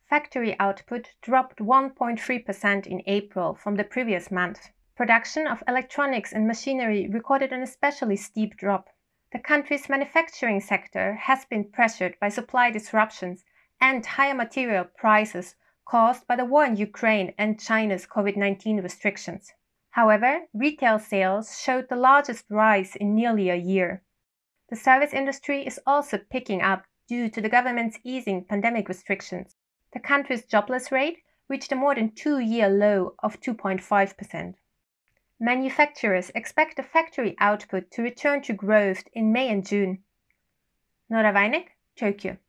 Factory output dropped 1.3% in April from the previous month. Production of electronics and machinery recorded an especially steep drop. The country's manufacturing sector has been pressured by supply disruptions and higher material prices caused by the war in Ukraine and China's COVID-19 restrictions. However, retail sales showed the largest rise in nearly a year. The service industry is also picking up due to the government's easing pandemic restrictions. The country's jobless rate reached a more than 2-year low of 2.5%. Manufacturers expect the factory output to return to growth in May and June. Nora Weineck, Tokyo.